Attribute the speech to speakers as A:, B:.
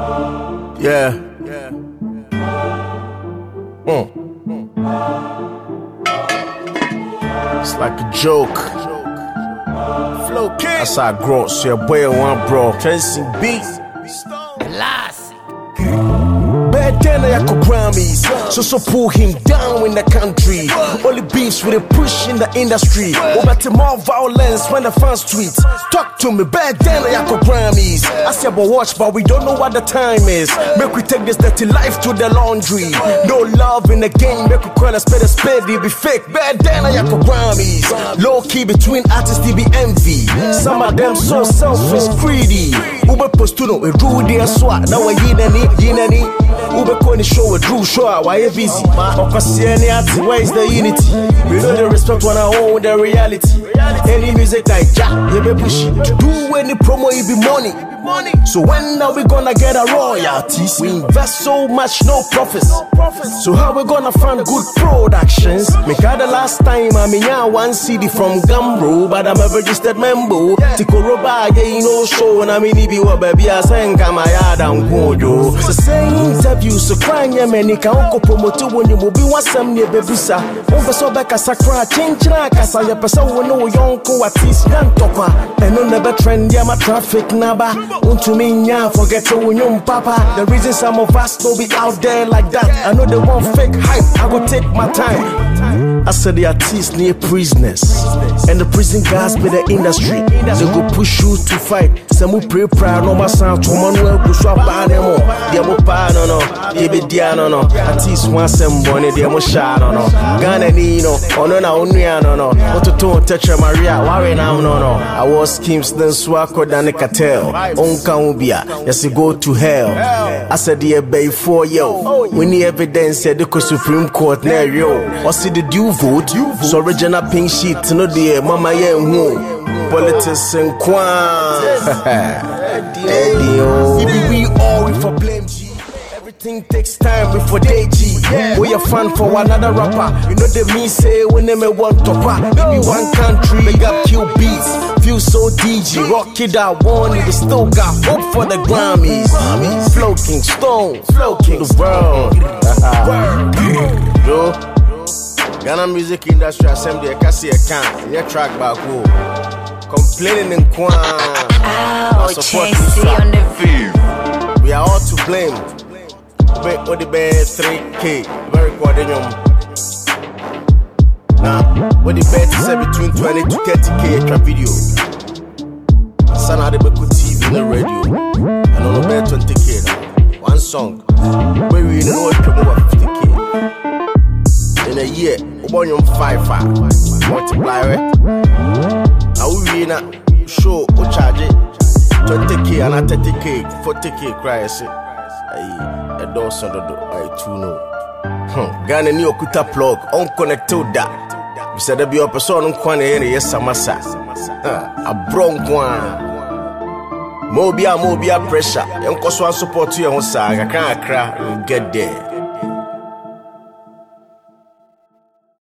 A: Yeah. It's like a joke. Flow King. That's how I grow. So your boy one bro. Chasing beats. Bad then I could Grammys, so pull him down in the country. Only beefs with a push in the industry. Over to more violence when the fans tweet. Talk to me, bad then I could Grammys. I said but watch, but we don't know what the time is. Make we take this dirty life to the laundry. No love in the game, make we call a spade, it be fake. Bad then I could Grammys. Low key between artists, they be envy. Some of them so selfish, greedy. Ube postuno, we rude their swat. Now we yinani. Ube koni show a true show, why you busy? Okasiani, where is the unity? We know the respect when I own the reality. Any music like Jack, you be pushy. To do any promo, it be money. So when are we gonna get a royalties? We invest so much, no profits. So how we gonna fund good productions? Make the last time I'm in one CD from Gambro, but I'm a registered member. Tikoroba, yeah, no show, and I'm in Ibiwa, baby, I sang Kamaya down Gojo. So say interview, so crying, yeah, many can promote when you will be one some near Bebusa. Over so back as a cry, change like as I person will know young co at least young topper. And on the trend, yeah, my traffic naba. To me, yeah, forget to young papa. The reason some of us don't be out there like that. I know they want fake hype, I go take my time. I said the artists near prisoners, and the prison guys be the industry. They go push you to fight. Some will pray proud, no matter how to manuel go swap by them all. They mo pa no, they be dia no. Artists want some money, they mo shy no. Ghana ni no, ono na onua no. What to touch Maria, worry now no. I was schemes then swako than a cartel. Onka ubia, yes you go to hell. I said the bay for yo. We need evidence said the Supreme Court near yo. Or see the due vote, so original pink sheet no the mama ye who. Politics and kwan. We all we for blame G. Everything takes time before they G. We a fan for another rapper. You know they me say when they may want to pop. Maybe one country, they got kill beats. Feel so DG, rock it out, one they still got hope for the Grammys. Flow King Stone, Flow King the world. Yo. Ghana music industry assembly, I can see a can. Your track back home. Complaining in Kwan.
B: On the field.
A: We are all to blame. Wait, what the bad 3K. Very quadrillion. Now, what the bad is between 20 to 30K extra video. Son of the Beku TV and the radio. And on the bad 20K now. One song. Where we know it come over 50K. In a year, we want 5 multiply it. Now we na show we charge it 20K and 30K, 40K cry say. Aye, a dozen do I too know. Ghana ni okuta plug on connected that. We said there be a person on kwan here yes samasa. A bron kwan. Mobia pressure. Enko so support you on sa kakra get there.